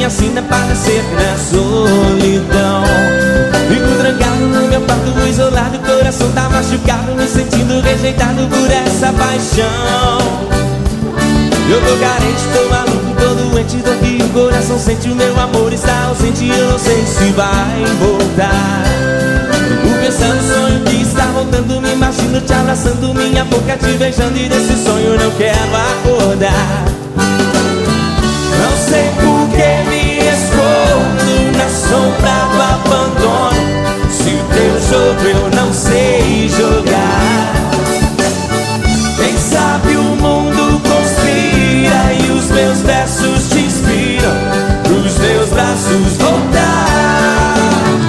assim não parecer na solidão. Fico trancado no meu quarto isolado, o coração tá machucado, me sentindo rejeitado por essa paixão. Eu tô carente, tô maluco, tô doente, tô aqui, o coração sente, o meu amor está ausente, eu não sei se vai voltar. Fico pensando no sonho que está voltando, me imagino te abraçando, minha boca te beijando, e desse sonho eu não quero acordar. Não sei por que me escondo na sombra do abandono, se o teu jogo eu não sei jogar. Quem sabe o mundo conspira e os meus versos te inspiram pros meus braços voltar.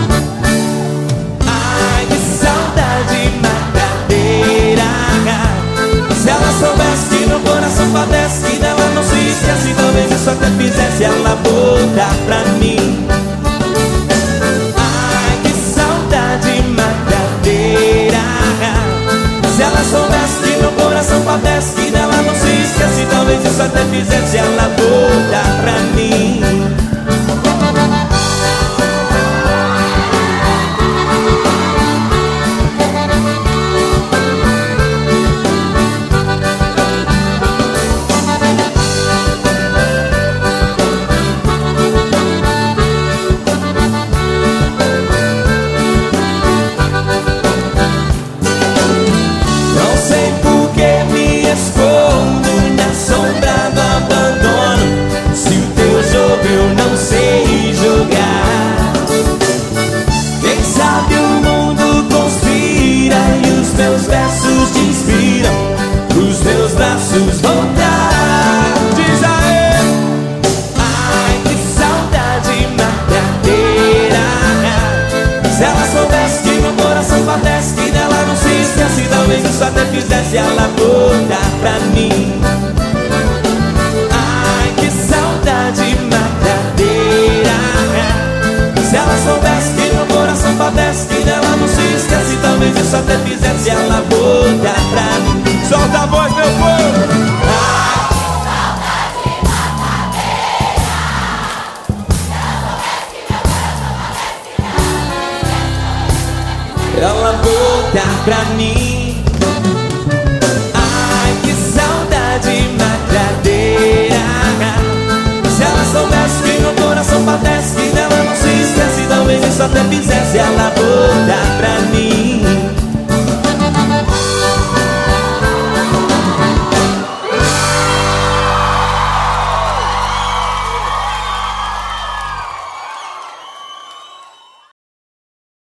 Ai, que saudade matadeira. Se ela soubesse que meu coração padece, que dela não se esquece, talvez isso até fizesse ela voltar pra mim. Ai, que saudade matadeira. Se ela soubesse que meu coração padece, que dela não se esquece, talvez isso até fizesse ela voltar pra mim. Meus versos te inspiram pros meus braços voltar. Diz aí. Ai, que saudade matadeira. Se ela soubesse que meu coração padece, que dela não se esquece, talvez isso até fizesse ela voltar pra mim. Ai, que saudade matadeira. Se ela soubesse que meu coração padece, que dela não se esquece, talvez isso até fizesse ela voltar pra mim. Solta a voz, meu povo! Ai, que saudade matadeira. Se ela soubesse que meu coração padece, que ela voltar pra mim. Ai, que saudade matadeira. Se ela soubesse que meu coração padece, que dela não se esquece, talvez isso até fizesse ela